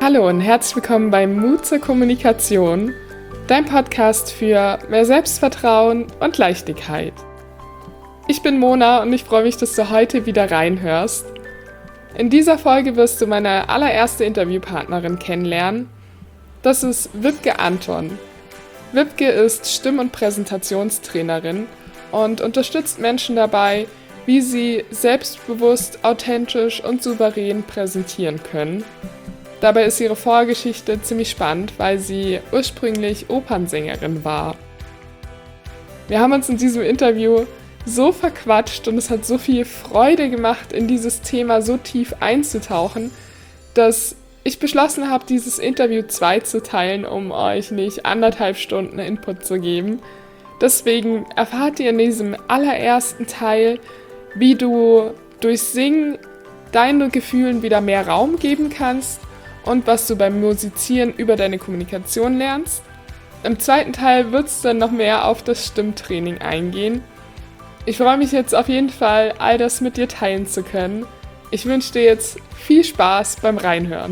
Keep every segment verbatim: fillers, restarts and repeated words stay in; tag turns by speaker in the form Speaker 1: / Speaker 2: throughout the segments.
Speaker 1: Hallo und herzlich willkommen bei Mut zur Kommunikation, dein Podcast für mehr Selbstvertrauen und Leichtigkeit. Ich bin Mona und ich freue mich, dass du heute wieder reinhörst. In dieser Folge wirst du meine allererste Interviewpartnerin kennenlernen. Das ist Wiebke Anton. Wiebke ist Stimm- und Präsentationstrainerin und unterstützt Menschen dabei, wie sie selbstbewusst, authentisch und souverän präsentieren können. Dabei ist ihre Vorgeschichte ziemlich spannend, weil sie ursprünglich Opernsängerin war. Wir haben uns in diesem Interview so verquatscht und es hat so viel Freude gemacht, in dieses Thema so tief einzutauchen, dass ich beschlossen habe, dieses Interview zweizuteilen, um euch nicht anderthalb Stunden Input zu geben. Deswegen erfahrt ihr in diesem allerersten Teil, wie du durch Singen deinen Gefühlen wieder mehr Raum geben kannst und was du beim Musizieren über deine Kommunikation lernst. Im zweiten Teil wird es dann noch mehr auf das Stimmtraining eingehen. Ich freue mich jetzt auf jeden Fall, all das mit dir teilen zu können. Ich wünsche dir jetzt viel Spaß beim Reinhören.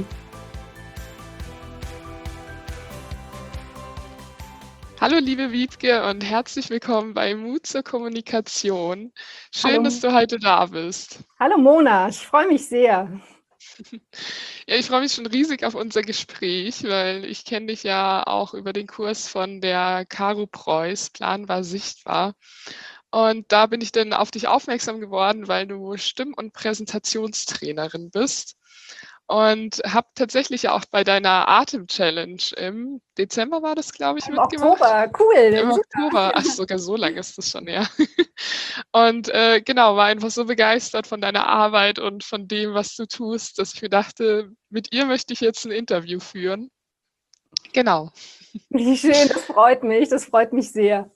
Speaker 1: Hallo liebe Wiebke und herzlich willkommen bei Mut zur Kommunikation. Schön,
Speaker 2: Hallo.
Speaker 1: dass du heute da bist.
Speaker 2: Hallo Mona, ich freue mich sehr.
Speaker 1: Ja, ich freue mich schon riesig auf unser Gespräch, weil ich kenne dich ja auch über den Kurs von der Caro Preuß, Planbar Sichtbar. Und da bin ich dann auf dich aufmerksam geworden, weil du Stimm- und Präsentationstrainerin bist. Und habe tatsächlich ja auch bei deiner Atem-Challenge im Dezember war das, glaube ich,
Speaker 2: Im
Speaker 1: mitgemacht.
Speaker 2: Oktober, cool.
Speaker 1: Im Oktober, ach, sogar so lange ist das schon, ja. Und äh, genau, war einfach so begeistert von deiner Arbeit und von dem, was du tust, dass ich mir dachte, mit ihr möchte ich jetzt ein Interview führen. Genau.
Speaker 2: Wie schön, das freut mich, das freut mich sehr.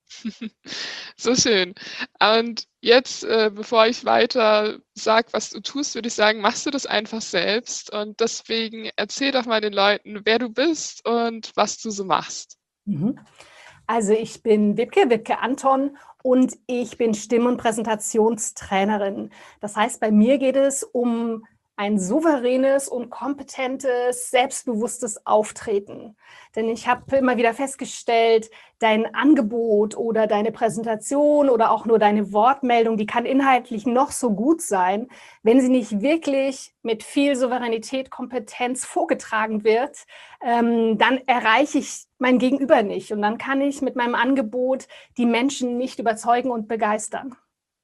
Speaker 1: So schön. Und jetzt, äh, bevor ich weiter sage, was du tust, würde ich sagen, machst du das einfach selbst. Und deswegen erzähl doch mal den Leuten, wer du bist und was du so machst.
Speaker 2: Mhm. Also ich bin Wiebke, Wiebke Anton und ich bin Stimm- und Präsentationstrainerin. Das heißt, bei mir geht es um ein souveränes und kompetentes, selbstbewusstes Auftreten. Denn ich habe immer wieder festgestellt, dein Angebot oder deine Präsentation oder auch nur deine Wortmeldung, die kann inhaltlich noch so gut sein, wenn sie nicht wirklich mit viel Souveränität, Kompetenz vorgetragen wird, ähm, dann erreiche ich mein Gegenüber nicht. Und dann kann ich mit meinem Angebot die Menschen nicht überzeugen und begeistern.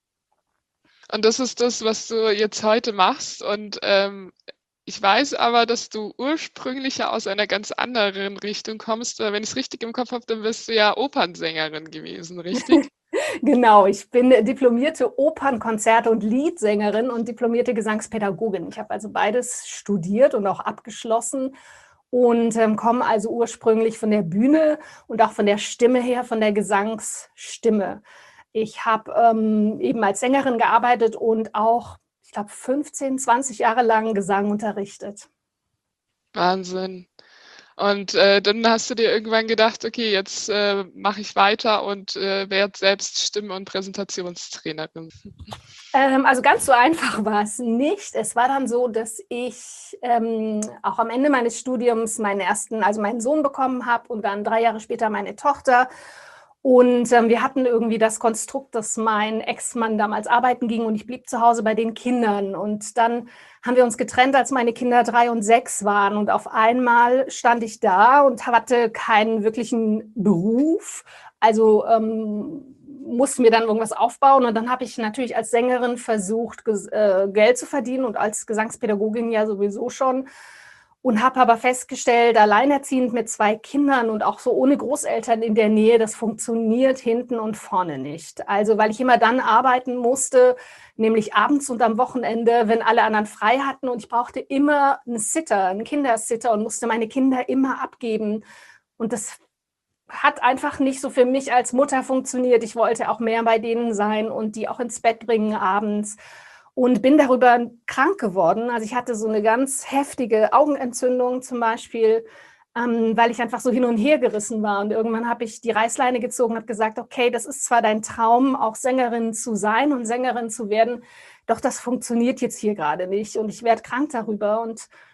Speaker 1: Und das ist das, was du jetzt heute machst. Und ähm, ich weiß aber, dass du ursprünglich ja aus einer ganz anderen Richtung kommst. Weil wenn ich es richtig im Kopf habe, dann bist du ja Opernsängerin gewesen, richtig?
Speaker 2: Genau, ich bin diplomierte Opernkonzerte- und Liedsängerin und diplomierte Gesangspädagogin. Ich habe also beides studiert und auch abgeschlossen und ähm, komme also ursprünglich von der Bühne und auch von der Stimme her, von der Gesangsstimme. Ich habe ähm, eben als Sängerin gearbeitet und auch, ich glaube, fünfzehn, zwanzig Jahre lang Gesang unterrichtet.
Speaker 1: Wahnsinn. Und äh, dann hast du dir irgendwann gedacht, okay, jetzt äh, mache ich weiter und äh, werde selbst Stimm- und Präsentationstrainerin.
Speaker 2: Ähm, also ganz so einfach war es nicht. Es war dann so, dass ich ähm, auch am Ende meines Studiums meinen ersten, also meinen Sohn bekommen habe und dann drei Jahre später meine Tochter. Und ähm, wir hatten irgendwie das Konstrukt, dass mein Ex-Mann damals arbeiten ging und ich blieb zu Hause bei den Kindern. Und dann haben wir uns getrennt, als meine Kinder drei und sechs waren. Und auf einmal stand ich da und hatte keinen wirklichen Beruf. Also ähm, mussten wir dann irgendwas aufbauen. Und dann habe ich natürlich als Sängerin versucht, äh, Geld zu verdienen und als Gesangspädagogin ja sowieso schon. Und habe aber festgestellt, alleinerziehend mit zwei Kindern und auch so ohne Großeltern in der Nähe, das funktioniert hinten und vorne nicht. Also weil ich immer dann arbeiten musste, nämlich abends und am Wochenende, wenn alle anderen frei hatten. Und ich brauchte immer einen Sitter, einen Kindersitter und musste meine Kinder immer abgeben. Und das hat einfach nicht so für mich als Mutter funktioniert. Ich wollte auch mehr bei denen sein und die auch ins Bett bringen abends. Und bin darüber krank geworden. Also ich hatte so eine ganz heftige Augenentzündung zum Beispiel, ähm, weil ich einfach so hin und her gerissen war. Und irgendwann habe ich die Reißleine gezogen und habe gesagt, okay, das ist zwar dein Traum, auch Sängerin zu sein und Sängerin zu werden, doch das funktioniert jetzt hier gerade nicht. Und ich werde krank darüber. Und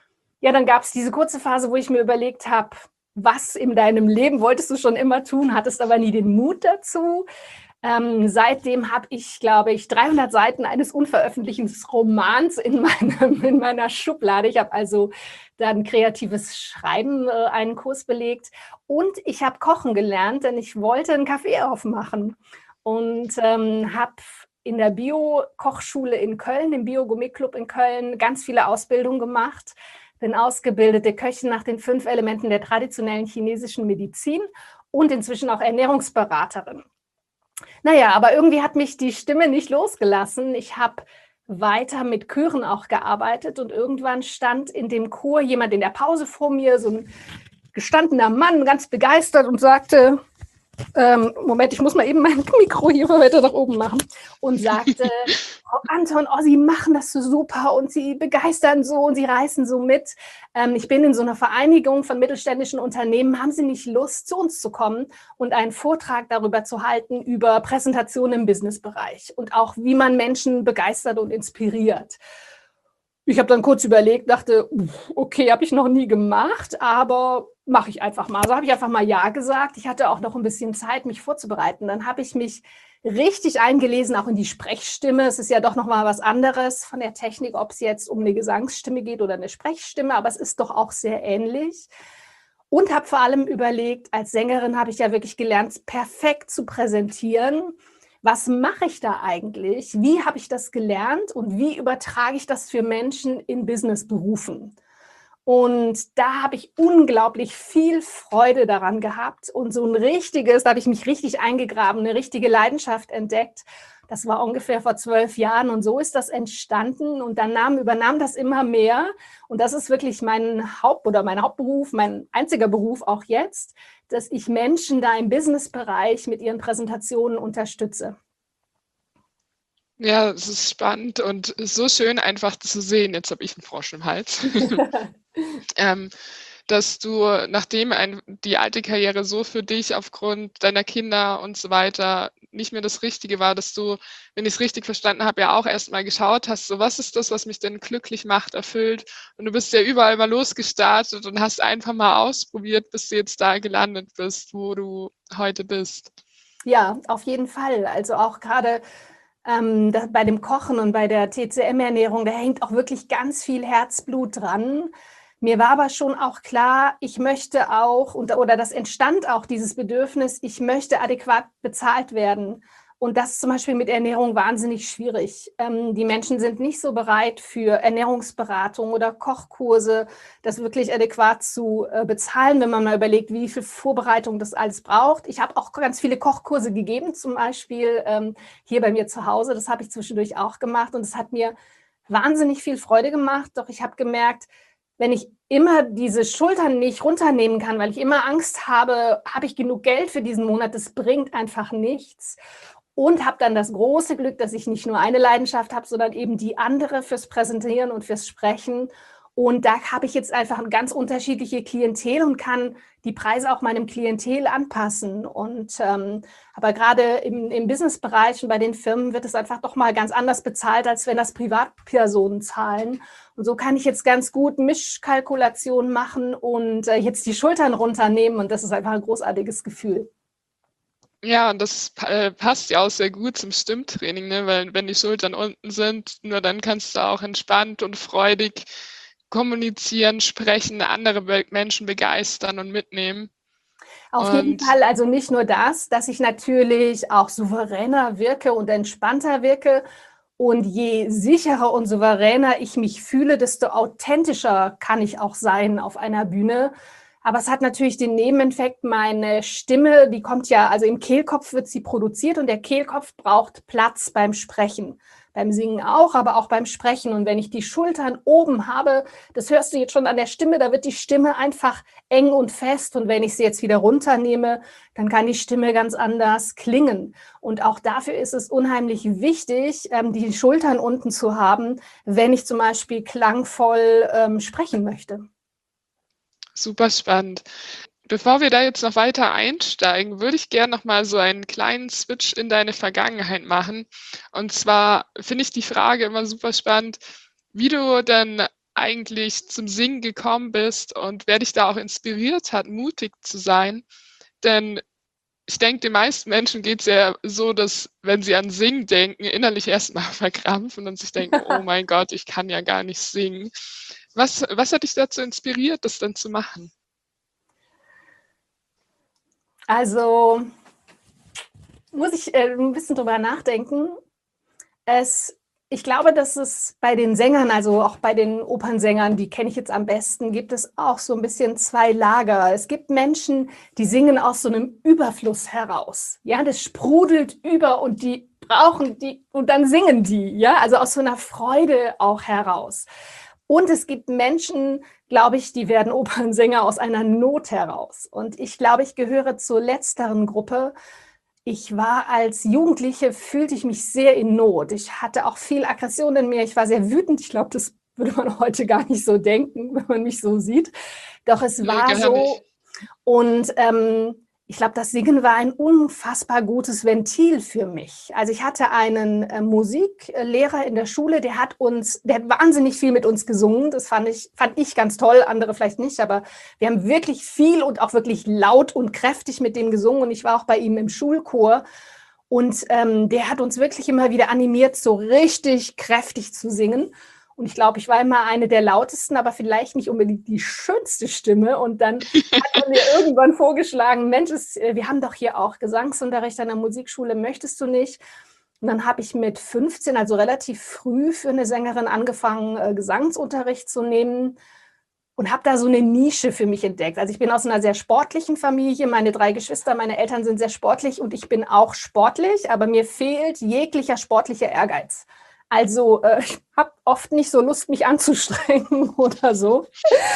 Speaker 2: Ja, dann gab es diese kurze Phase, wo ich mir überlegt habe, was in deinem Leben wolltest du schon immer tun, hattest aber nie den Mut dazu. Ähm, seitdem habe ich, glaube ich, dreihundert Seiten eines unveröffentlichten Romans in, meinem, in meiner Schublade. Ich habe also dann kreatives Schreiben, äh, einen Kurs belegt, und ich habe kochen gelernt, denn ich wollte einen Kaffee aufmachen und ähm, habe in der Bio-Kochschule in Köln, im Bio-Gourmet-Club in Köln, ganz viele Ausbildungen gemacht. Bin ausgebildete Köchin nach den fünf Elementen der traditionellen chinesischen Medizin und inzwischen auch Ernährungsberaterin. Naja, aber irgendwie hat mich die Stimme nicht losgelassen. Ich habe weiter mit Chören auch gearbeitet und irgendwann stand in dem Chor jemand in der Pause vor mir, so ein gestandener Mann, ganz begeistert, und sagte, ähm, Moment, ich muss mal eben mein Mikro hier weiter nach oben machen, und sagte, Frau Anton, oh, Sie machen das so super und Sie begeistern so und Sie reißen so mit. Ähm, ich bin in so einer Vereinigung von mittelständischen Unternehmen. Haben Sie nicht Lust, zu uns zu kommen und einen Vortrag darüber zu halten, über Präsentationen im Businessbereich und auch, wie man Menschen begeistert und inspiriert? Ich habe dann kurz überlegt, dachte, okay, habe ich noch nie gemacht, aber mache ich einfach mal. So habe ich einfach mal Ja gesagt. Ich hatte auch noch ein bisschen Zeit, mich vorzubereiten. Dann habe ich mich richtig eingelesen, auch in die Sprechstimme. Es ist ja doch noch mal was anderes von der Technik, ob es jetzt um eine Gesangsstimme geht oder eine Sprechstimme, aber es ist doch auch sehr ähnlich. Und habe vor allem überlegt, als Sängerin habe ich ja wirklich gelernt, perfekt zu präsentieren. Was mache ich da eigentlich? Wie habe ich das gelernt und wie übertrage ich das für Menschen in Businessberufen? Und da habe ich unglaublich viel Freude daran gehabt und so ein richtiges, da habe ich mich richtig eingegraben, eine richtige Leidenschaft entdeckt. Das war ungefähr vor zwölf Jahren und so ist das entstanden, und dann nahm, übernahm das immer mehr, und das ist wirklich mein Haupt- oder mein Hauptberuf, mein einziger Beruf auch jetzt, dass ich Menschen da im Businessbereich mit ihren Präsentationen unterstütze.
Speaker 1: Ja, es ist spannend und so schön einfach zu sehen. Jetzt habe ich einen Frosch im Hals. ähm, dass du, nachdem ein, die alte Karriere so für dich aufgrund deiner Kinder und so weiter nicht mehr das Richtige war, dass du, wenn ich es richtig verstanden habe, ja auch erstmal geschaut hast, so was ist das, was mich denn glücklich macht, erfüllt. Und du bist ja überall mal losgestartet und hast einfach mal ausprobiert, bis du jetzt da gelandet bist, wo du heute bist.
Speaker 2: Ja, auf jeden Fall. Also auch gerade ähm, da, bei dem Kochen und bei der T C M-Ernährung, da hängt auch wirklich ganz viel Herzblut dran. Mir war aber schon auch klar, ich möchte auch, und, oder das entstand auch dieses Bedürfnis, ich möchte adäquat bezahlt werden. Und das ist zum Beispiel mit Ernährung wahnsinnig schwierig. Ähm, die Menschen sind nicht so bereit für Ernährungsberatung oder Kochkurse, das wirklich adäquat zu äh, bezahlen, wenn man mal überlegt, wie viel Vorbereitung das alles braucht. Ich habe auch ganz viele Kochkurse gegeben, zum Beispiel ähm, hier bei mir zu Hause. Das habe ich zwischendurch auch gemacht und es hat mir wahnsinnig viel Freude gemacht. Doch ich habe gemerkt, wenn ich immer diese Schultern nicht runternehmen kann, weil ich immer Angst habe, habe ich genug Geld für diesen Monat, das bringt einfach nichts. Und habe dann das große Glück, dass ich nicht nur eine Leidenschaft habe, sondern eben die andere fürs Präsentieren und fürs Sprechen. Und da habe ich jetzt einfach eine ganz unterschiedliche Klientel und kann die Preise auch meinem Klientel anpassen. Und ähm, aber gerade im, im Businessbereich und bei den Firmen wird es einfach doch mal ganz anders bezahlt, als wenn das Privatpersonen zahlen. Und so kann ich jetzt ganz gut Mischkalkulationen machen und äh, jetzt die Schultern runternehmen. Und das ist einfach ein großartiges Gefühl.
Speaker 1: Ja, und das äh, passt ja auch sehr gut zum Stimmtraining, ne? Weil wenn die Schultern unten sind, nur dann kannst du auch entspannt und freudig kommunizieren, sprechen, andere Be Menschen begeistern und mitnehmen.
Speaker 2: Auf jeden
Speaker 1: Und
Speaker 2: Fall, also nicht nur das, dass ich natürlich auch souveräner wirke und entspannter wirke. Und je sicherer und souveräner ich mich fühle, desto authentischer kann ich auch sein auf einer Bühne. Aber es hat natürlich den Nebeneffekt, meine Stimme, die kommt ja, also im Kehlkopf wird sie produziert und der Kehlkopf braucht Platz beim Sprechen. Beim Singen auch, aber auch beim Sprechen. Und wenn ich die Schultern oben habe, das hörst du jetzt schon an der Stimme, da wird die Stimme einfach eng und fest. Und wenn ich sie jetzt wieder runternehme, dann kann die Stimme ganz anders klingen. Und auch dafür ist es unheimlich wichtig, die Schultern unten zu haben, wenn ich zum Beispiel klangvoll ähm, sprechen möchte.
Speaker 1: super spannend. Bevor wir da jetzt noch weiter einsteigen, würde ich gerne noch mal so einen kleinen Switch in deine Vergangenheit machen. Und zwar finde ich die Frage immer super spannend, wie du denn eigentlich zum Singen gekommen bist und wer dich da auch inspiriert hat, mutig zu sein. Denn ich denke, den meisten Menschen geht es ja so, dass, wenn sie an Singen denken, innerlich erstmal verkrampfen und sich denken, oh mein Gott, ich kann ja gar nicht singen. Was, was hat dich dazu inspiriert, das dann zu machen?
Speaker 2: Also muss ich äh, ein bisschen drüber nachdenken. Es, ich glaube, dass es bei den Sängern, also auch bei den Opernsängern, die kenne ich jetzt am besten, gibt es auch so ein bisschen zwei Lager. Es gibt Menschen, die singen aus so einem Überfluss heraus. Ja, das sprudelt über und die brauchen die und dann singen die. Ja, also aus so einer Freude auch heraus. Und es gibt Menschen, glaube ich, die werden Opernsänger aus einer Not heraus. Und ich glaube, ich gehöre zur letzteren Gruppe. Ich war als Jugendliche, fühlte ich mich sehr in Not. Ich hatte auch viel Aggression in mir. Ich war sehr wütend. Ich glaube, das würde man heute gar nicht so denken, wenn man mich so sieht. Doch es
Speaker 1: Nee,
Speaker 2: war
Speaker 1: gar
Speaker 2: so.
Speaker 1: nicht.
Speaker 2: Und ähm, ich glaube, das Singen war ein unfassbar gutes Ventil für mich. Also ich hatte einen äh, Musiklehrer in der Schule, der hat uns, der hat wahnsinnig viel mit uns gesungen. Das fand ich, fand ich ganz toll, andere vielleicht nicht, aber wir haben wirklich viel und auch wirklich laut und kräftig mit dem gesungen. Und ich war auch bei ihm im Schulchor. Und ähm, der hat uns wirklich immer wieder animiert, so richtig kräftig zu singen. Und ich glaube, ich war immer eine der lautesten, aber vielleicht nicht unbedingt die schönste Stimme. Und dann hat er mir irgendwann vorgeschlagen, Mensch, es, wir haben doch hier auch Gesangsunterricht an der Musikschule, möchtest du nicht? Und dann habe ich mit fünfzehn, also relativ früh für eine Sängerin angefangen, äh, Gesangsunterricht zu nehmen und habe da so eine Nische für mich entdeckt. Also ich bin aus einer sehr sportlichen Familie, meine drei Geschwister, meine Eltern sind sehr sportlich und ich bin auch sportlich, aber mir fehlt jeglicher sportlicher Ehrgeiz. Also äh, ich habe oft nicht so Lust, mich anzustrengen oder so.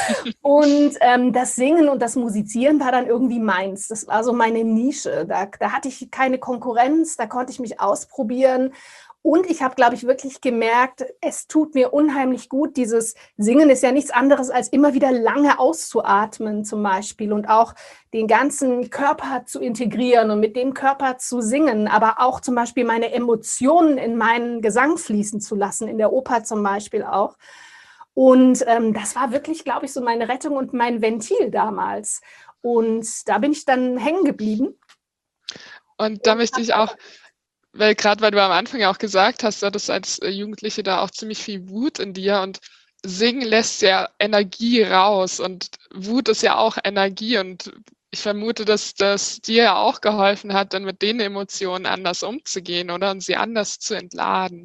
Speaker 2: Und ähm, das Singen und das Musizieren war dann irgendwie meins. Das war so meine Nische. Da, da hatte ich keine Konkurrenz, da konnte ich mich ausprobieren. Und ich habe, glaube ich, wirklich gemerkt, es tut mir unheimlich gut. Dieses Singen ist ja nichts anderes, als immer wieder lange auszuatmen zum Beispiel und auch den ganzen Körper zu integrieren und mit dem Körper zu singen, aber auch zum Beispiel meine Emotionen in meinen Gesang fließen zu lassen, in der Oper zum Beispiel auch. Und ähm, das war wirklich, glaube ich, so meine Rettung und mein Ventil damals. Und da bin ich dann hängen geblieben.
Speaker 1: Und da möchte ich auch, weil gerade weil du am Anfang ja auch gesagt hast, du hattest als äh, Jugendliche da auch ziemlich viel Wut in dir und Singen lässt ja Energie raus und Wut ist ja auch Energie und ich vermute, dass das dir ja auch geholfen hat, dann mit den Emotionen anders umzugehen, oder? Und sie anders zu entladen.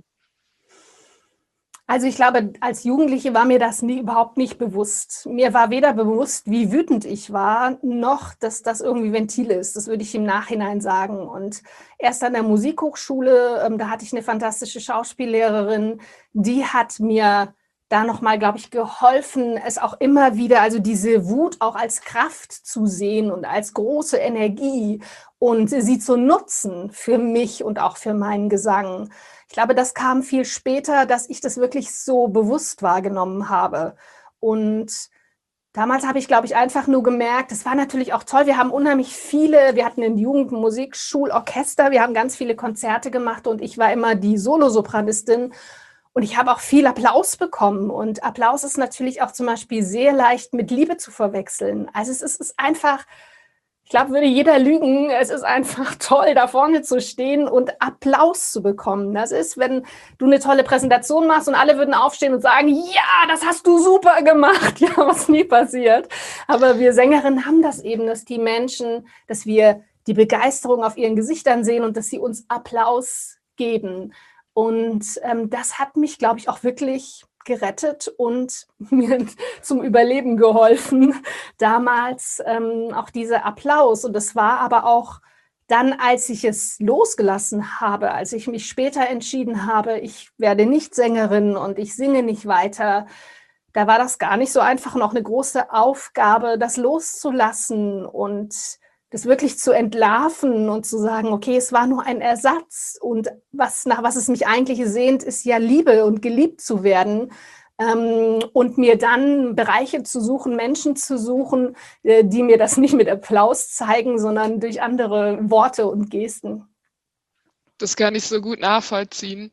Speaker 2: Also ich glaube, als Jugendliche war mir das nie, überhaupt nicht bewusst. Mir war weder bewusst, wie wütend ich war, noch, dass das irgendwie Ventil ist. Das würde ich im Nachhinein sagen. Und erst an der Musikhochschule, ähm, da hatte ich eine fantastische Schauspiellehrerin, die hat mir da nochmal, glaube ich, geholfen, es auch immer wieder, also diese Wut auch als Kraft zu sehen und als große Energie und sie zu nutzen für mich und auch für meinen Gesang. Ich glaube, das kam viel später, dass ich das wirklich so bewusst wahrgenommen habe. Und damals habe ich, glaube ich, einfach nur gemerkt, es war natürlich auch toll. Wir haben unheimlich viele, wir hatten ein Jugendmusikschulorchester, wir haben ganz viele Konzerte gemacht und ich war immer die Solosopranistin. Und ich habe auch viel Applaus bekommen. Und Applaus ist natürlich auch zum Beispiel sehr leicht mit Liebe zu verwechseln. Also es ist, es ist einfach, ich glaube, würde jeder lügen, es ist einfach toll, da vorne zu stehen und Applaus zu bekommen. Das ist, wenn du eine tolle Präsentation machst und alle würden aufstehen und sagen, ja, das hast du super gemacht. Ja, was nie passiert. Aber wir Sängerinnen haben das eben, dass die Menschen, dass wir die Begeisterung auf ihren Gesichtern sehen und dass sie uns Applaus geben. Und ähm, das hat mich, glaube ich, auch wirklich gerettet und mir zum Überleben geholfen. Damals ähm, auch dieser Applaus. Und das war aber auch dann, als ich es losgelassen habe, als ich mich später entschieden habe, ich werde nicht Sängerin und ich singe nicht weiter, da war das gar nicht so einfach, noch eine große Aufgabe, das loszulassen und das wirklich zu entlarven und zu sagen, okay, es war nur ein Ersatz und was, nach was es mich eigentlich sehnt, ist ja Liebe und geliebt zu werden. Ähm, und mir dann Bereiche zu suchen, Menschen zu suchen, äh, die mir das nicht mit Applaus zeigen, sondern durch andere Worte und Gesten.
Speaker 1: Das kann ich so gut nachvollziehen.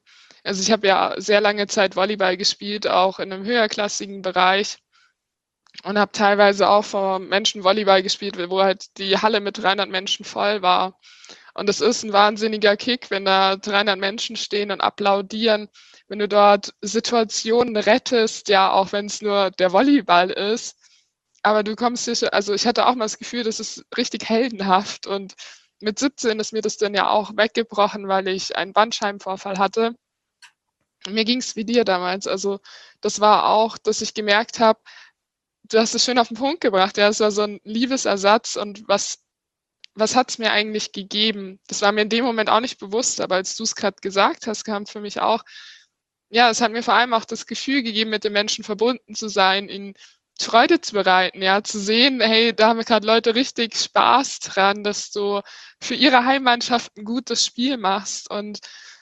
Speaker 1: Also ich habe ja sehr lange Zeit Volleyball gespielt, auch in einem höherklassigen Bereich und habe teilweise auch vor Menschen Volleyball gespielt, wo halt die Halle mit dreihundert Menschen voll war. Und es ist ein wahnsinniger Kick, wenn da dreihundert Menschen stehen und applaudieren, wenn du dort Situationen rettest, ja, auch wenn es nur der Volleyball ist. Aber du kommst sicher, also ich hatte auch mal das Gefühl, das ist richtig heldenhaft. Und mit siebzehn ist mir das dann ja auch weggebrochen, weil ich einen Bandscheibenvorfall hatte. Und mir ging es wie dir damals. Also das war auch, dass ich gemerkt habe, du hast es schön auf den Punkt gebracht. Ja, es war so ein Liebesersatz. Und was, was hat es mir eigentlich gegeben? Das war mir in dem Moment auch nicht bewusst, aber als du es gerade gesagt hast, kam für mich auch, ja, es hat mir vor allem auch das Gefühl gegeben, mit den Menschen verbunden zu sein, ihnen Freude zu bereiten, ja, zu sehen, hey, da haben gerade Leute richtig Spaß dran, dass du für ihre Heimmannschaft ein gutes Spiel machst und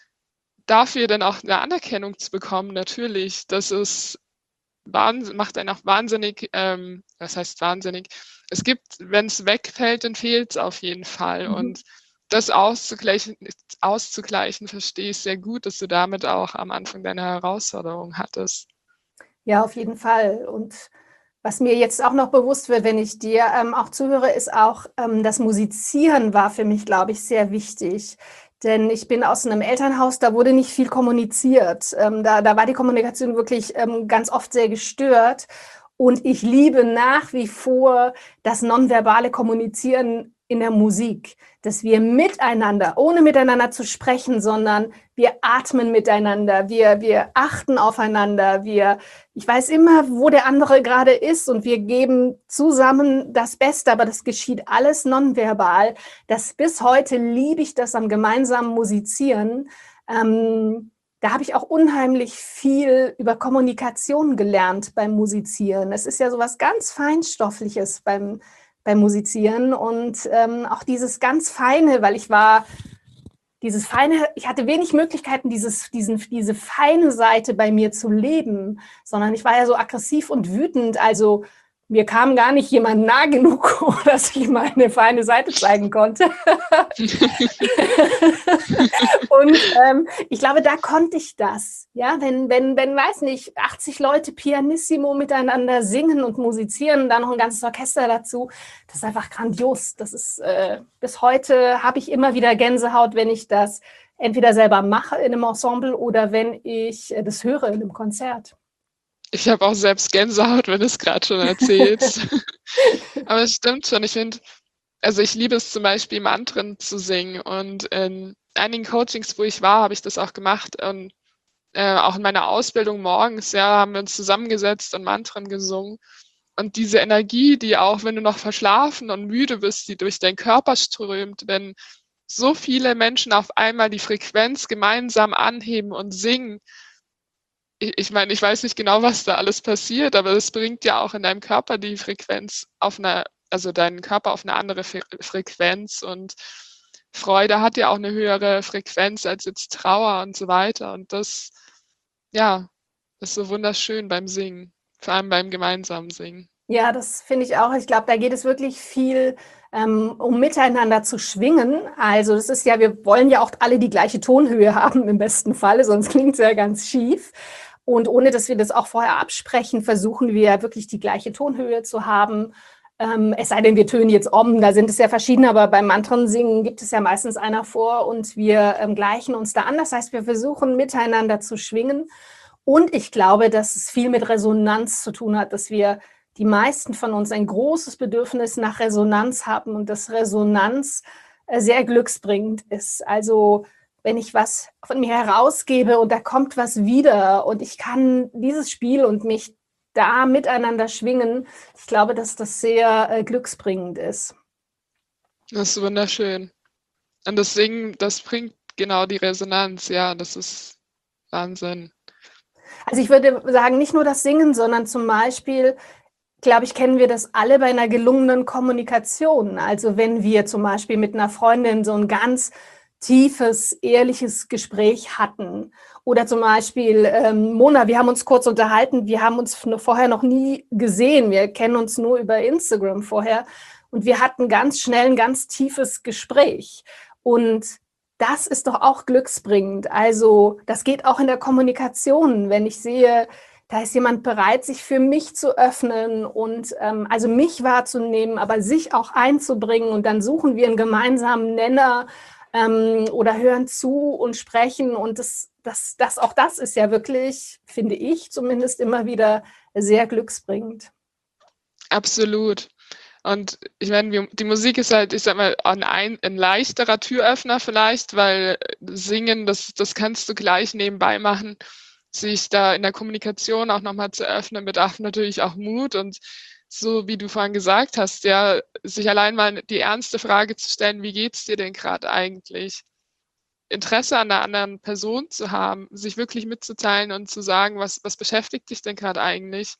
Speaker 1: dafür dann auch eine Anerkennung zu bekommen, natürlich, das ist Wahnsinn, macht einen auch wahnsinnig, ähm, was heißt wahnsinnig? Es gibt, wenn es wegfällt, dann fehlt es auf jeden Fall. Mhm. Und das auszugleichen, auszugleichen, verstehe ich sehr gut, dass du damit auch am Anfang deine Herausforderung hattest.
Speaker 2: Ja, auf jeden Fall. Und was mir jetzt auch noch bewusst wird, wenn ich dir ähm, auch zuhöre, ist auch, ähm, das Musizieren war für mich, glaube ich, sehr wichtig. Denn ich bin aus einem Elternhaus, da wurde nicht viel kommuniziert. Ähm, da, da war die Kommunikation wirklich ähm, ganz oft sehr gestört. Und ich liebe nach wie vor das nonverbale Kommunizieren in der Musik, dass wir miteinander, ohne miteinander zu sprechen, sondern wir atmen miteinander, wir, wir achten aufeinander, wir, ich weiß immer, wo der andere gerade ist und wir geben zusammen das Beste, aber das geschieht alles nonverbal. Das bis heute liebe ich das am gemeinsamen Musizieren. Ähm, Da habe ich auch unheimlich viel über Kommunikation gelernt beim Musizieren. Es ist ja so was ganz Feinstoffliches beim, beim Musizieren und ähm, auch dieses ganz Feine, weil ich war, dieses Feine, ich hatte wenig Möglichkeiten, dieses, diesen, diese feine Seite bei mir zu leben, sondern ich war ja so aggressiv und wütend, also mir kam gar nicht jemand nah genug, dass ich meine feine Seite zeigen konnte. Und ähm, ich glaube, da konnte ich das. Ja, wenn, wenn, wenn, weiß nicht, achtzig Leute pianissimo miteinander singen und musizieren, dann noch ein ganzes Orchester dazu, das ist einfach grandios. Das ist, äh, bis heute habe ich immer wieder Gänsehaut, wenn ich das entweder selber mache in einem Ensemble oder wenn ich äh, das höre in einem Konzert.
Speaker 1: Ich habe auch selbst Gänsehaut, wenn du es gerade schon erzählst. Aber es stimmt schon. Ich finde, also ich liebe es zum Beispiel, Mantren zu singen. Und in einigen Coachings, wo ich war, habe ich das auch gemacht. Und äh, auch in meiner Ausbildung morgens, ja, haben wir uns zusammengesetzt und Mantren gesungen. Und diese Energie, die auch, wenn du noch verschlafen und müde bist, die durch deinen Körper strömt, wenn so viele Menschen auf einmal die Frequenz gemeinsam anheben und singen, ich meine, ich weiß nicht genau, was da alles passiert, aber es bringt ja auch in deinem Körper die Frequenz auf eine, also deinen Körper auf eine andere Fre- Frequenz und Freude hat ja auch eine höhere Frequenz als jetzt Trauer und so weiter. Und das, ja, ist so wunderschön beim Singen, vor allem beim gemeinsamen Singen.
Speaker 2: Ja, das finde ich auch. Ich glaube, da geht es wirklich viel ähm, um miteinander zu schwingen. Also das ist ja, wir wollen ja auch alle die gleiche Tonhöhe haben im besten Falle, sonst klingt es ja ganz schief. Und ohne, dass wir das auch vorher absprechen, versuchen wir wirklich die gleiche Tonhöhe zu haben. Ähm, es sei denn, wir tönen jetzt um, da sind es ja verschiedene, aber beim Mantren-Singen gibt es ja meistens einer vor und wir ähm, gleichen uns da an. Das heißt, wir versuchen miteinander zu schwingen. Und ich glaube, dass es viel mit Resonanz zu tun hat, dass wir die meisten von uns ein großes Bedürfnis nach Resonanz haben und dass Resonanz äh, sehr glücksbringend ist. Also wenn ich was von mir herausgebe und da kommt was wieder und ich kann dieses Spiel und mich da miteinander schwingen, ich glaube, dass das sehr äh, glücksbringend ist.
Speaker 1: Das ist wunderschön. Und das Singen, das bringt genau die Resonanz, ja, das ist Wahnsinn.
Speaker 2: Also ich würde sagen, nicht nur das Singen, sondern zum Beispiel, glaube ich, kennen wir das alle bei einer gelungenen Kommunikation. Also wenn wir zum Beispiel mit einer Freundin so ein ganz tiefes, ehrliches Gespräch hatten. Oder zum Beispiel, ähm, Mona, wir haben uns kurz unterhalten, wir haben uns vorher noch nie gesehen, wir kennen uns nur über Instagram vorher und wir hatten ganz schnell ein ganz tiefes Gespräch. Und das ist doch auch glücksbringend. Also das geht auch in der Kommunikation, wenn ich sehe, da ist jemand bereit, sich für mich zu öffnen und ähm, also mich wahrzunehmen, aber sich auch einzubringen und dann suchen wir einen gemeinsamen Nenner ähm, oder hören zu und sprechen und das, das, das, auch das ist ja wirklich, finde ich zumindest immer wieder sehr glücksbringend.
Speaker 1: Absolut. Und ich meine, wir- die Musik ist halt, ich sag mal, ein, ein, ein leichterer Türöffner vielleicht, weil Singen, das, das kannst du gleich nebenbei machen. Sich da in der Kommunikation auch nochmal zu öffnen, bedarf natürlich auch Mut und so wie du vorhin gesagt hast, ja, sich allein mal die ernste Frage zu stellen, wie geht's dir denn gerade eigentlich? Interesse an einer anderen Person zu haben, sich wirklich mitzuteilen und zu sagen, was, was beschäftigt dich denn gerade eigentlich?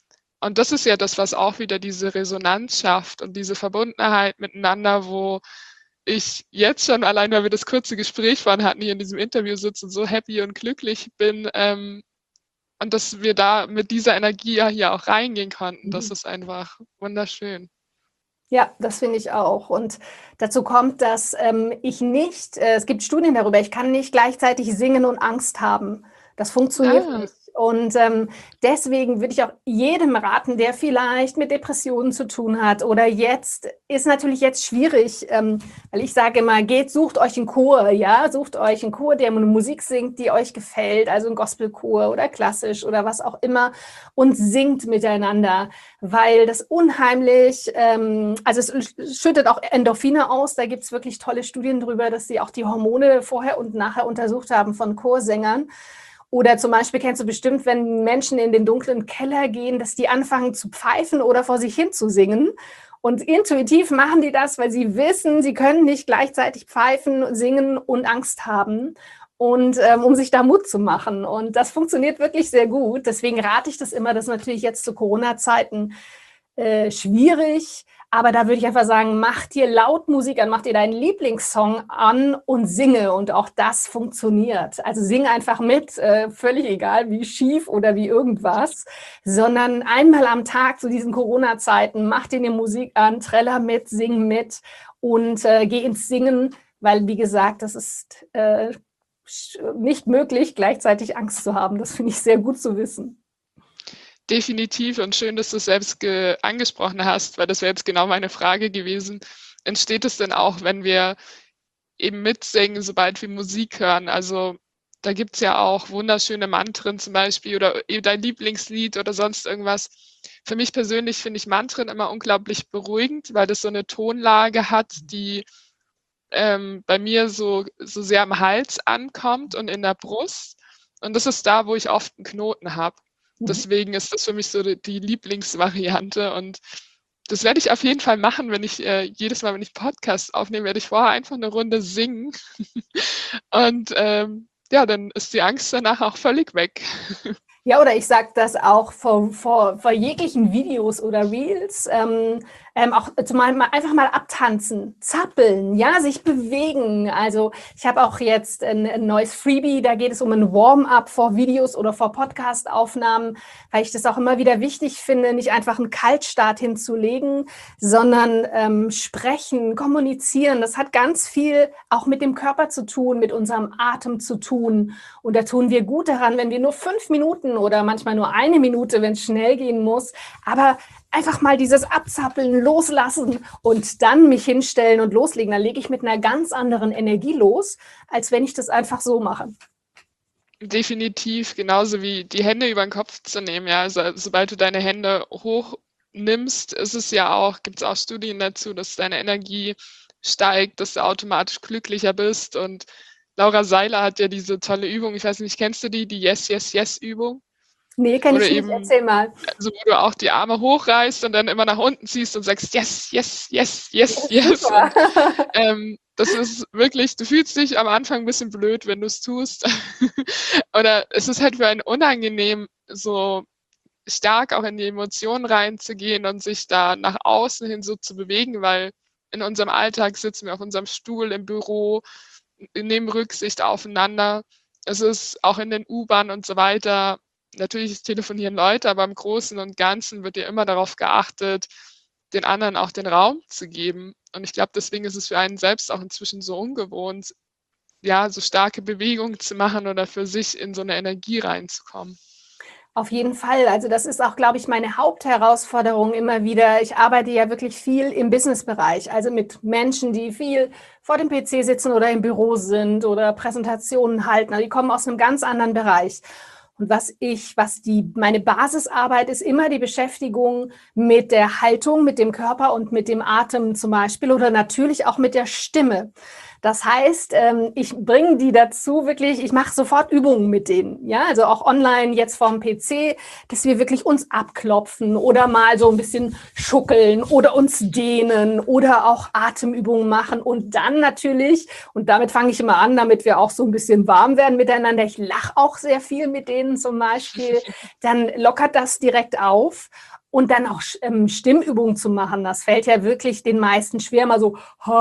Speaker 1: Und das ist ja das, was auch wieder diese Resonanz schafft und diese Verbundenheit miteinander, wo ich jetzt schon, allein weil wir das kurze Gespräch vorhin hatten, hier in diesem Interview sitzen, so happy und glücklich bin. Ähm, und dass wir da mit dieser Energie ja hier auch reingehen konnten, das
Speaker 2: Mhm.
Speaker 1: ist einfach wunderschön.
Speaker 2: Ja, das finde ich auch. Und dazu kommt, dass ähm, ich nicht, äh, es gibt Studien darüber, ich kann nicht gleichzeitig singen und Angst haben. Das funktioniert
Speaker 1: Ah,
Speaker 2: nicht. Und ähm, deswegen würde ich auch jedem raten, der vielleicht mit Depressionen zu tun hat oder jetzt, ist natürlich jetzt schwierig, ähm, weil ich sage immer, geht, sucht euch einen Chor, ja, sucht euch einen Chor, der eine Musik singt, die euch gefällt, also ein Gospelchor oder klassisch oder was auch immer und singt miteinander, weil das unheimlich, ähm, also es schüttet auch Endorphine aus. Da gibt es wirklich tolle Studien darüber, dass sie auch die Hormone vorher und nachher untersucht haben von Chorsängern. Oder zum Beispiel kennst du bestimmt, wenn Menschen in den dunklen Keller gehen, dass die anfangen zu pfeifen oder vor sich hin zu singen. Und intuitiv machen die das, weil sie wissen, sie können nicht gleichzeitig pfeifen, singen und Angst haben. Und ähm, um sich da Mut zu machen. Und das funktioniert wirklich sehr gut. Deswegen rate ich das immer, das ist natürlich jetzt zu Corona-Zeiten äh, schwierig. Aber da würde ich einfach sagen, mach dir laut Musik an, mach dir deinen Lieblingssong an und singe. Und auch das funktioniert. Also sing einfach mit, äh, völlig egal, wie schief oder wie irgendwas, sondern einmal am Tag zu diesen Corona-Zeiten, mach dir eine Musik an, träller mit, sing mit und äh, geh ins Singen, weil, wie gesagt, das ist äh, nicht möglich, gleichzeitig Angst zu haben. Das finde ich sehr gut zu wissen.
Speaker 1: definitiv und schön, dass du es selbst ge angesprochen hast, weil das wäre jetzt genau meine Frage gewesen. Entsteht es denn auch, wenn wir eben mitsingen, sobald wir Musik hören? Also da gibt es ja auch wunderschöne Mantren zum Beispiel oder eben dein Lieblingslied oder sonst irgendwas. Für mich persönlich finde ich Mantren immer unglaublich beruhigend, weil das so eine Tonlage hat, die ähm, bei mir so, so sehr am Hals ankommt und in der Brust. Und das ist da, wo ich oft einen Knoten habe. Deswegen ist das für mich so die, die Lieblingsvariante. Und das werde ich auf jeden Fall machen, wenn ich äh, jedes Mal, wenn ich Podcast aufnehme, werde ich vorher einfach eine Runde singen. Und ähm, ja, dann ist die Angst danach auch völlig weg.
Speaker 2: Ja, oder ich sage das auch vor, vor, vor jeglichen Videos oder Reels, ähm, ähm, auch zumal mal einfach mal abtanzen, zappeln, ja, sich bewegen. Also ich habe auch jetzt ein, ein neues Freebie, da geht es um ein Warm-up vor Videos oder vor Podcast-Aufnahmen, weil ich das auch immer wieder wichtig finde, nicht einfach einen Kaltstart hinzulegen, sondern ähm, sprechen, kommunizieren. Das hat ganz viel auch mit dem Körper zu tun, mit unserem Atem zu tun. Und da tun wir gut daran, wenn wir nur fünf Minuten oder manchmal nur eine Minute, wenn es schnell gehen muss, aber einfach mal dieses Abzappeln, loslassen und dann mich hinstellen und loslegen. Dann lege ich mit einer ganz anderen Energie los, als wenn ich das einfach so mache.
Speaker 1: Definitiv, genauso wie die Hände über den Kopf zu nehmen. Ja, also sobald du deine Hände hochnimmst, ist es ja auch, gibt es auch Studien dazu, dass deine Energie steigt, dass du automatisch glücklicher bist. Und Laura Seiler hat ja diese tolle Übung, ich weiß nicht, kennst du die, die Yes, Yes, Yes-Übung?
Speaker 2: Nee, kenne
Speaker 1: Oder
Speaker 2: ich nicht.
Speaker 1: eben,
Speaker 2: Erzähl mal.
Speaker 1: also wo du auch die Arme hochreißt und dann immer nach unten ziehst und sagst, yes, yes, yes, yes,
Speaker 2: Ja,
Speaker 1: yes. Und
Speaker 2: super.
Speaker 1: ähm, das ist wirklich, du fühlst dich am Anfang ein bisschen blöd, wenn du es tust. Oder es ist halt für einen unangenehm, so stark auch in die Emotionen reinzugehen und sich da nach außen hin so zu bewegen, weil in unserem Alltag sitzen wir auf unserem Stuhl im Büro, nehmen Rücksicht aufeinander. Es ist auch in den U-Bahnen und so weiter. Natürlich telefonieren Leute, aber im Großen und Ganzen wird ja immer darauf geachtet, den anderen auch den Raum zu geben. Und ich glaube, deswegen ist es für einen selbst auch inzwischen so ungewohnt, ja, so starke Bewegungen zu machen oder für sich in so eine Energie reinzukommen.
Speaker 2: Auf jeden Fall. Also das ist auch, glaube ich, meine Hauptherausforderung immer wieder. Ich arbeite ja wirklich viel im Businessbereich, also mit Menschen, die viel vor dem P C sitzen oder im Büro sind oder Präsentationen halten. Also die kommen aus einem ganz anderen Bereich. Und was ich, was die, meine Basisarbeit ist, immer die Beschäftigung mit der Haltung, mit dem Körper und mit dem Atem zum Beispiel oder natürlich auch mit der Stimme. Das heißt, ich bringe die dazu wirklich, ich mache sofort Übungen mit denen, ja, also auch online jetzt vorm P C, dass wir wirklich uns abklopfen oder mal so ein bisschen schuckeln oder uns dehnen oder auch Atemübungen machen und dann natürlich, und damit fange ich immer an, damit wir auch so ein bisschen warm werden miteinander, ich lache auch sehr viel mit denen zum Beispiel, dann lockert das direkt auf. Und dann auch ähm, Stimmübungen zu machen, das fällt ja wirklich den meisten schwer, mal so,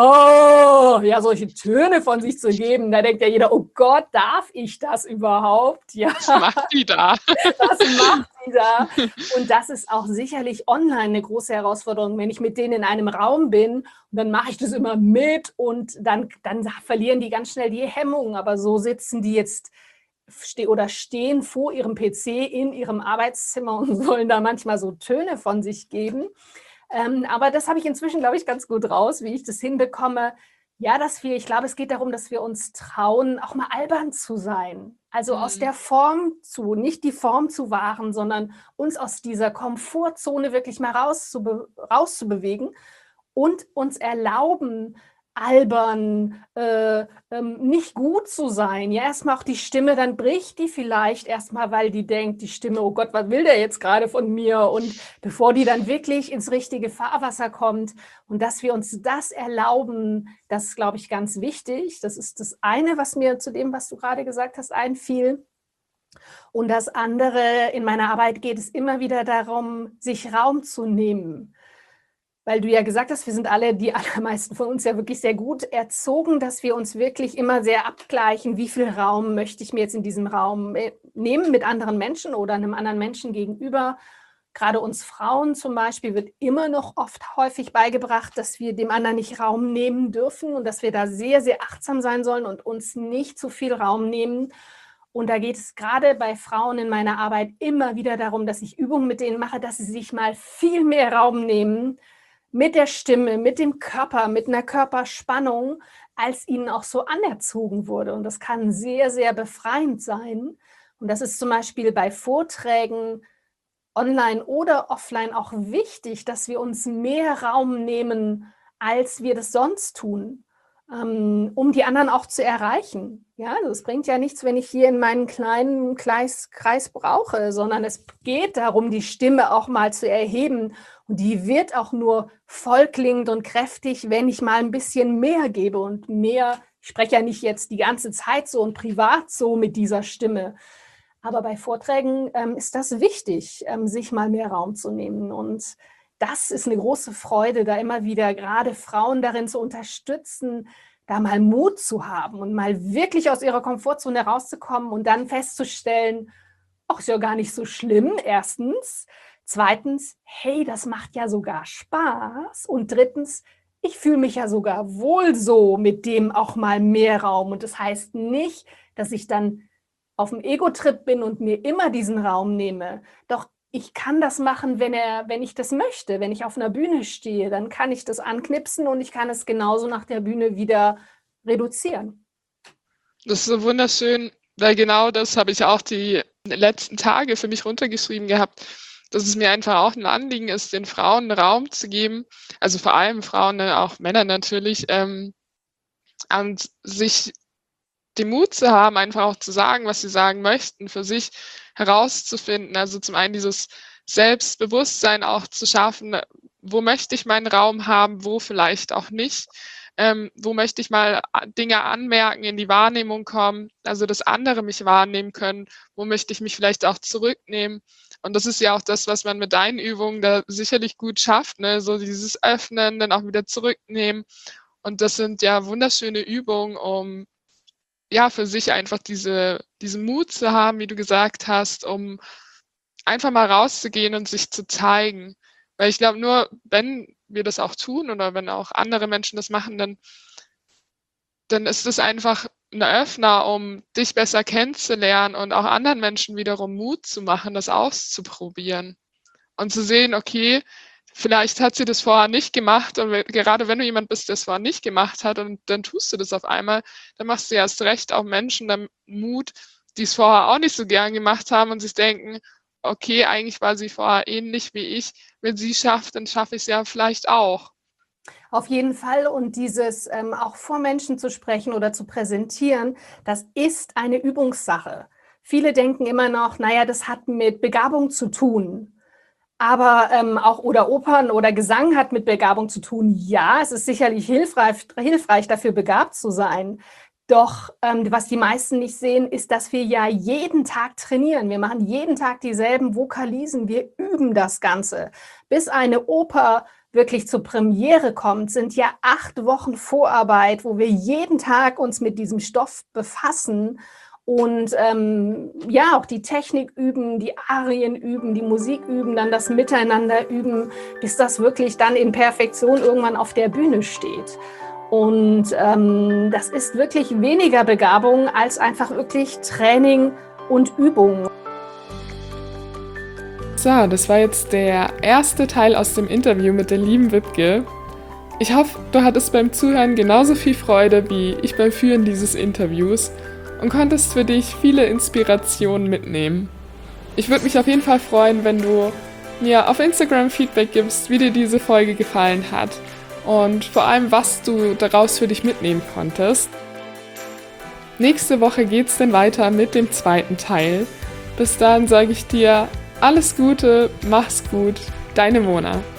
Speaker 2: oh, ja, solche Töne von sich zu geben. Da denkt ja jeder, oh Gott, darf ich das überhaupt? Ja.
Speaker 1: Was macht die da?
Speaker 2: Was macht die da? Und das ist auch sicherlich online eine große Herausforderung, wenn ich mit denen in einem Raum bin und dann mache ich das immer mit und dann, dann verlieren die ganz schnell die Hemmung. Aber so sitzen die jetzt oder stehen vor ihrem P C in ihrem Arbeitszimmer und sollen da manchmal so Töne von sich geben. Ähm, aber das habe ich inzwischen, glaube ich, ganz gut raus, wie ich das hinbekomme. Ja, dass wir, ich glaube, es geht darum, dass wir uns trauen, auch mal albern zu sein. Also mhm. aus der Form zu, nicht die Form zu wahren, sondern uns aus dieser Komfortzone wirklich mal rauszube- rauszubewegen und uns erlauben, albern, äh, ähm, nicht gut zu sein. Ja, erstmal auch die Stimme, dann bricht die vielleicht erstmal, weil die denkt, die Stimme, oh Gott, was will der jetzt gerade von mir? Und bevor die dann wirklich ins richtige Fahrwasser kommt und dass wir uns das erlauben, das ist, glaube ich, ganz wichtig. Das ist das eine, was mir zu dem, was du gerade gesagt hast, einfiel. Und das andere, in meiner Arbeit geht es immer wieder darum, sich Raum zu nehmen. Weil du ja gesagt hast, wir sind alle, die allermeisten von uns ja wirklich sehr gut erzogen, dass wir uns wirklich immer sehr abgleichen, wie viel Raum möchte ich mir jetzt in diesem Raum nehmen mit anderen Menschen oder einem anderen Menschen gegenüber. Gerade uns Frauen zum Beispiel wird immer noch oft häufig beigebracht, dass wir dem anderen nicht Raum nehmen dürfen und dass wir da sehr, sehr achtsam sein sollen und uns nicht zu viel Raum nehmen. Und da geht es gerade bei Frauen in meiner Arbeit immer wieder darum, dass ich Übungen mit denen mache, dass sie sich mal viel mehr Raum nehmen, mit der Stimme, mit dem Körper, mit einer Körperspannung, als ihnen auch so anerzogen wurde. Und das kann sehr, sehr befreiend sein. Und das ist zum Beispiel bei Vorträgen online oder offline auch wichtig, dass wir uns mehr Raum nehmen, als wir das sonst tun, um die anderen auch zu erreichen. Ja, also es bringt ja nichts, wenn ich hier in meinen kleinen Kreis, Kreis brauche, sondern es geht darum, die Stimme auch mal zu erheben. Und die wird auch nur vollklingend und kräftig, wenn ich mal ein bisschen mehr gebe und mehr. Ich spreche ja nicht jetzt die ganze Zeit so und privat so mit dieser Stimme. Aber bei Vorträgen ähm, ist das wichtig, ähm, sich mal mehr Raum zu nehmen. Und das ist eine große Freude, da immer wieder gerade Frauen darin zu unterstützen, da mal Mut zu haben und mal wirklich aus ihrer Komfortzone rauszukommen und dann festzustellen, ach, ist ja gar nicht so schlimm, erstens. Zweitens, hey, das macht ja sogar Spaß. Und drittens, ich fühle mich ja sogar wohl so mit dem auch mal mehr Raum. Und das heißt nicht, dass ich dann auf dem Ego-Trip bin und mir immer diesen Raum nehme. Doch ich kann das machen, wenn, er, wenn ich das möchte. Wenn ich auf einer Bühne stehe, dann kann ich das anknipsen und ich kann es genauso nach der Bühne wieder reduzieren.
Speaker 1: Das ist so wunderschön, weil genau das habe ich auch die letzten Tage für mich runtergeschrieben gehabt, dass es mir einfach auch ein Anliegen ist, den Frauen Raum zu geben, also vor allem Frauen, auch Männer natürlich, ähm, und sich den Mut zu haben, einfach auch zu sagen, was sie sagen möchten, für sich herauszufinden. Also zum einen dieses Selbstbewusstsein auch zu schaffen, wo möchte ich meinen Raum haben, wo vielleicht auch nicht. Ähm, wo möchte ich mal Dinge anmerken, in die Wahrnehmung kommen, also dass andere mich wahrnehmen können, wo möchte ich mich vielleicht auch zurücknehmen. Und das ist ja auch das, was man mit deinen Übungen da sicherlich gut schafft, ne? So dieses Öffnen, dann auch wieder zurücknehmen. Und das sind ja wunderschöne Übungen, um ja für sich einfach diese, diesen Mut zu haben, wie du gesagt hast, um einfach mal rauszugehen und sich zu zeigen. Weil ich glaube, nur wenn wir das auch tun oder wenn auch andere Menschen das machen, dann, dann ist es einfach ein Öffner, um dich besser kennenzulernen und auch anderen Menschen wiederum Mut zu machen, das auszuprobieren und zu sehen, okay, vielleicht hat sie das vorher nicht gemacht und gerade wenn du jemand bist, der es vorher nicht gemacht hat und dann tust du das auf einmal, dann machst du erst recht auch Menschen dann Mut, die es vorher auch nicht so gern gemacht haben und sich denken, okay, eigentlich war sie vorher ähnlich wie ich, wenn sie schafft, dann schaffe ich es ja vielleicht auch.
Speaker 2: Auf jeden Fall. Und dieses ähm, auch vor Menschen zu sprechen oder zu präsentieren, das ist eine Übungssache. Viele denken immer noch, naja, das hat mit Begabung zu tun. Aber ähm, auch oder Opern oder Gesang hat mit Begabung zu tun. Ja, es ist sicherlich hilfreich, hilfreich dafür begabt zu sein. Doch ähm, was die meisten nicht sehen, ist, dass wir ja jeden Tag trainieren. Wir machen jeden Tag dieselben Vokalisen. Wir üben das Ganze. Bis eine Oper wirklich zur Premiere kommt, sind ja acht Wochen Vorarbeit, wo wir jeden Tag uns mit diesem Stoff befassen und ähm, ja, auch die Technik üben, die Arien üben, die Musik üben, dann das Miteinander üben, bis das wirklich dann in Perfektion irgendwann auf der Bühne steht. Und ähm, das ist wirklich weniger Begabung als einfach wirklich Training und Übung.
Speaker 1: So, das war jetzt der erste Teil aus dem Interview mit der lieben Wiebke. Ich hoffe, du hattest beim Zuhören genauso viel Freude wie ich beim Führen dieses Interviews und konntest für dich viele Inspirationen mitnehmen. Ich würde mich auf jeden Fall freuen, wenn du mir auf Instagram Feedback gibst, wie dir diese Folge gefallen hat und vor allem, was du daraus für dich mitnehmen konntest. Nächste Woche geht's dann weiter mit dem zweiten Teil. Bis dahin sage ich dir alles Gute, mach's gut, deine Mona.